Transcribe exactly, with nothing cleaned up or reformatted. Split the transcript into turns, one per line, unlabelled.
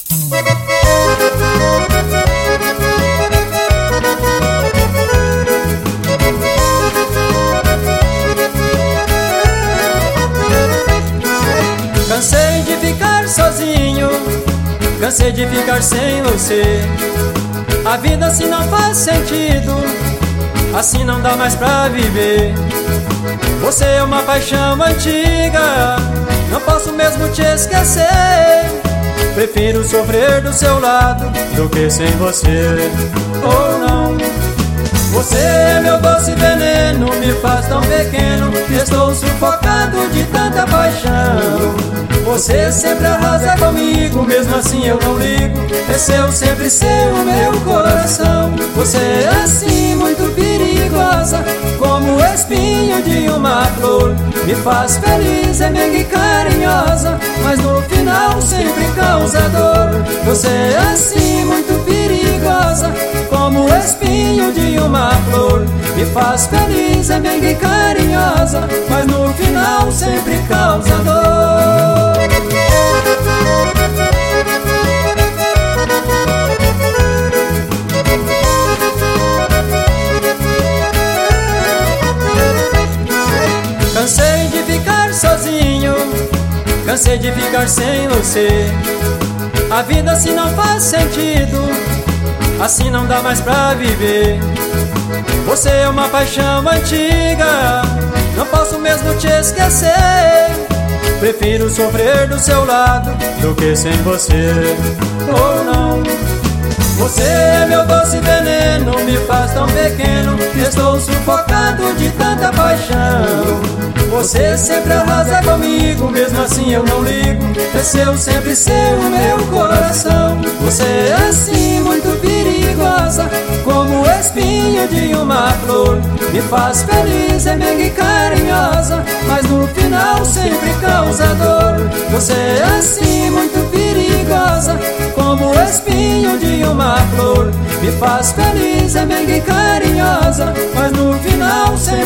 Cansei de ficar sozinho, cansei de ficar sem você. A vida assim não faz sentido, assim não dá mais pra viver. Você é uma paixão antiga, não posso mesmo te esquecer. Prefiro sofrer do seu lado do que sem você. Oh não, você é meu doce veneno, me faz tão pequeno, estou sufocado de tanta paixão. Você sempre arrasa comigo, mesmo assim eu não ligo, é seu, sempre seu o meu coração. Você é assim muito perigosa, como o espinho de uma flor. Me faz feliz, é meiga e carinhosa, mas no final sempre causa dor. Você é assim muito perigosa, como o espinho de uma flor. Me faz feliz, é meiga e carinhosa, mas no final sempre causa dor. Cansei de ficar sozinho, cansei de ficar sem você. A vida assim não faz sentido, assim não dá mais pra viver. Você é uma paixão antiga, não posso mesmo te esquecer. Prefiro sofrer do seu lado do que sem você. Oh não, você é meu doce veneno, me faz tão pequeno, estou sufocado de tanta paixão. Você sempre arrasa comigo, mesmo assim eu não ligo, é seu, sempre seu o meu coração. Você é assim muito perigosa, como o espinho de uma flor. Me faz feliz, é meiga e carinhosa, mas no final sempre causa dor. Você é assim muito perigosa, como o espinho de uma flor. Me faz feliz, é meiga e carinhosa, mas no final sempre